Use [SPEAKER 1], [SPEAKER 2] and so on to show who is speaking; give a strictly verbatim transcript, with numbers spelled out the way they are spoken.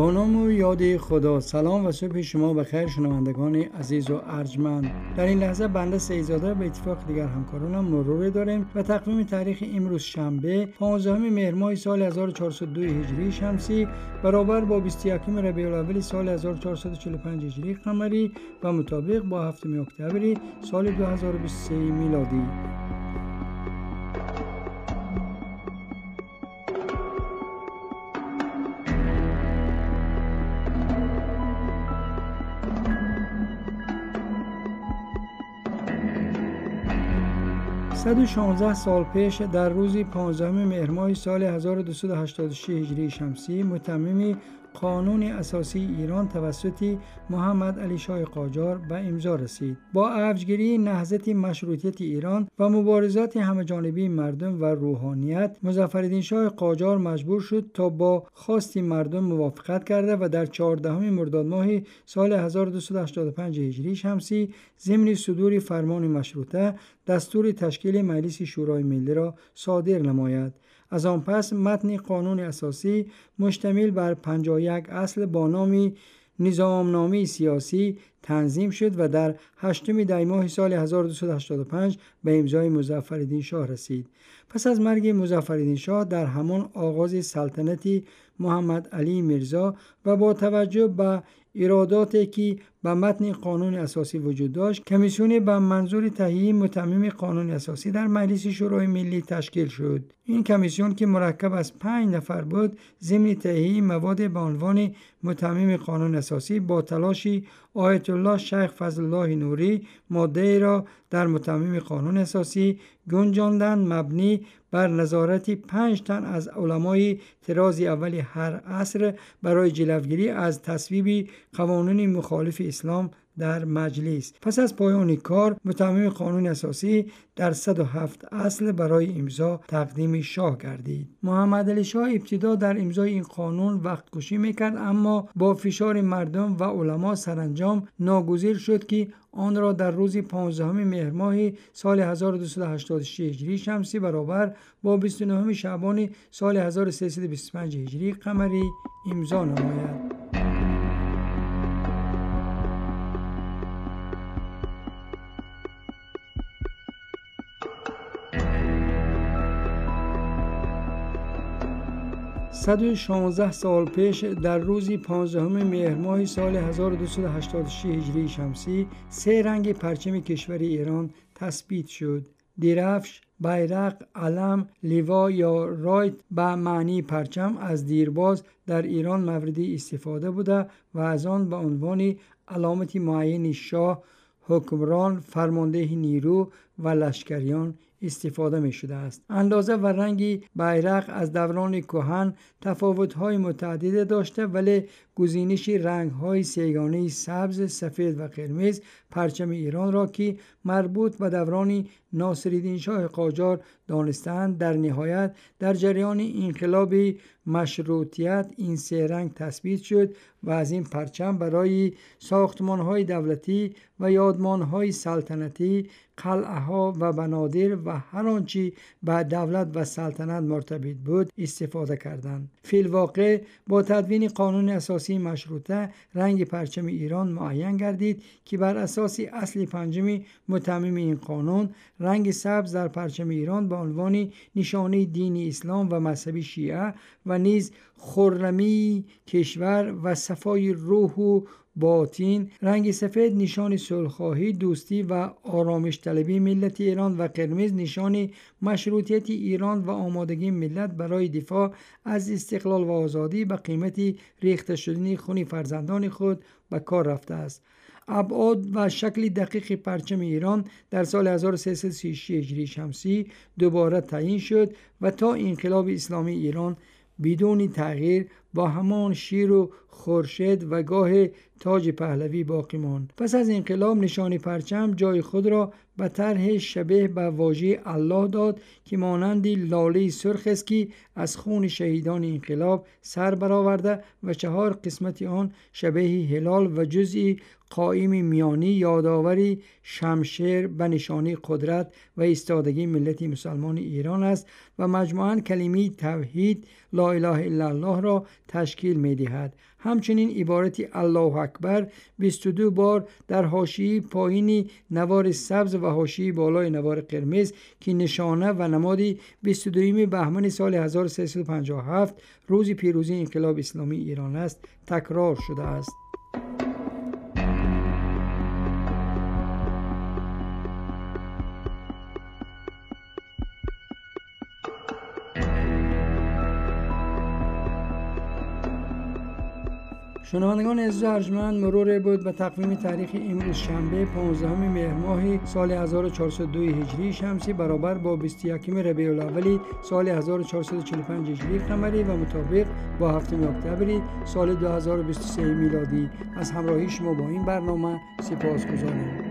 [SPEAKER 1] با نام و یاد خدا. سلام و صبح شما بخیر شنوندگان عزیز و ارجمند. در این لحظه بنده سیدزاده به اتفاق دیگر همکارانم مرور داریم و تقویم تاریخ امروز شنبه پانزدهم مهر ماه سال هزار و چهارصد و دو هجری شمسی برابر با بیست و یکم ربیع الاول سال هزار و چهارصد و چهل و پنج هجری قمری و مطابق با هفتم اکتبر سال دو هزار و بیست و سه میلادی. صد و شانزده سال پیش در روز پانزدهم مهر ماه سال هزار و دویست و هشتاد و شش هجری شمسی متمم قانون اساسی ایران توسط محمد علی شاه قاجار به امضا رسید. با اوجگیری نهضت مشروطیت ایران و مبارزات همه‌جانبه مردم و روحانیت، مظفرالدین شاه قاجار مجبور شد تا با خواست مردم موافقت کرده و در چهاردهم مرداد ماه سال هزار و دویست و هشتاد و پنج هجری شمسی ضمن صدور فرمان مشروطه دستور تشکیل مجلس شورای ملی را صادر نماید. از آن پس متن قانون اساسی مشتمل بر پنجاه و یک اصل با نام نظامنامه سیاسی تنظیم شد و در هشتم دی ماه سال هزار و دویست و هشتاد و پنج به امضای مظفرالدین شاه رسید. پس از مرگ مظفرالدین شاه در همان آغاز سلطنت محمد علی میرزا و با توجه به ایراداتی که به متن قانون اساسی وجود داشت، کمیسیون به منظور تهیه متمم قانون اساسی در مجلس شورای ملی تشکیل شد. این کمیسیون که مرکب از پنج نفر بود، ضمن تهیه مواد به عنوان متمم قانون اساسی با تلاش آیت الله شیخ فضل الله نوری ماده را در متمم قانون اساسی گنجاندند، مبنی بر نظارت پنج تن از علمای طراز اول هر عصر برای جلوگیری از تصویب قوانین مخالف اسلام در مجلس. پس از پایان کار، متمم قانون اساسی در صد و هفت اصل برای امضا تقدیم شاه گردید. محمد علی شاه ابتدا در امضای این قانون وقت کشی میکرد، اما با فشار مردم و علما سرانجام ناگزیر شد که آن را در روز پانزدهم مهر ماه سال هزار و دویست و هشتاد و شش هجری شمسی برابر با بیست و نهم شعبان سال هزار و سیصد و بیست و پنج هجری قمری امضا نماید. صد و شانزده سال پیش در روز پانزدهم مهر ماه سال هزار و دویست و هشتاد و شش هجری شمسی سه رنگ پرچم کشور ایران تثبیت شد: درفش، بیرق، علم، لیوا یا رایت به معنی پرچم از دیرباز در ایران مورد استفاده بوده و از آن به عنوان علامت معین شاه، حکمران، فرمانده نیرو و لشکریان استفاده می شده است. اندازه و رنگ بیرق از دوران کهن تفاوت‌های متعدد داشته، ولی گزینش رنگ‌های سه‌گانه سبز، سفید و قرمز پرچم ایران را که مربوط به دوران ناصرالدین شاه قاجار دانستند، در نهایت در جریان انقلاب مشروطیت این سه رنگ تثبیت شد و از این پرچم برای ساختمان‌های دولتی و یادمان‌های سلطنتی، قلعه‌ها و بنادر و هر آنچه به دولت و سلطنت مرتبط بود استفاده کردند. فی الواقع با تدوین قانون اساسی مشروطه رنگ پرچم ایران معین گردید که بر اساس اصل پنجم متمم این قانون، رنگ سبز در پرچم ایران به عنوان نشانه دین اسلام و مذهب شیعه و نیز خرمی کشور و صفای روح و باطن، رنگ سفید نشان صلح‌خواهی، دوستی و آرامش طلبی ملت ایران و قرمز نشان مشروطیت ایران و آمادگی ملت برای دفاع از استقلال و آزادی به قیمت ریخته شدن خون فرزندان خود به کار رفته است. ابعاد و شکل دقیق پرچم ایران در سال هزار و سیصد و سی و شش هجری شمسی دوباره تعیین شد و تا انقلاب اسلامی ایران بدون تغییر با همان شیر و خورشید و گاه تاج پهلوی باقی ماند. پس از انقلاب نشان پرچم جای خود را به طرح شبیه به واژه الله داد که مانند لاله سرخ است که از خون شهیدان انقلاب سر برآورده و چهار قسمت آن شبیه هلال و جزئی قائم میانی یادآوری شمشیر به نشانی قدرت و ایستادگی ملت مسلمان ایران است و مجموعاً کلمه توحید لا اله الا الله را تشکیل می‌دهد. همچنین عبارت الله اکبر بیست و دو بار در حاشیه پایینی نوار سبز و حاشیه بالای نوار قرمز که نشانه و نماد بیست و دوم بهمن سال هزار و سیصد و پنجاه و هفت روز پیروزی انقلاب اسلامی ایران است تکرار شده است. شنوندگان عزیز ارجمند، مرور بود به تقویم تاریخ امروز شنبه پانزدهم مهر ماه سال هزار و چهارصد و دو هجری شمسی برابر با بیست و یکم ربیع الاول سال هزار و چهارصد و چهل و پنج هجری قمری و مطابق با هفتم اکتبر سال دو هزار و بیست و سه میلادی. از همراهی شما با این برنامه سپاسگزارم.